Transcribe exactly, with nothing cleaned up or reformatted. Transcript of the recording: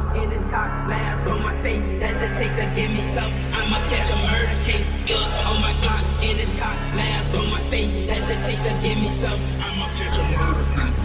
in this cock, glass on my face. Hesitate to give me some, I'ma catch a murder case. Yeah, on my clock, in this cock, glass on my face. Hesitate to give me some, I'ma catch a murder case.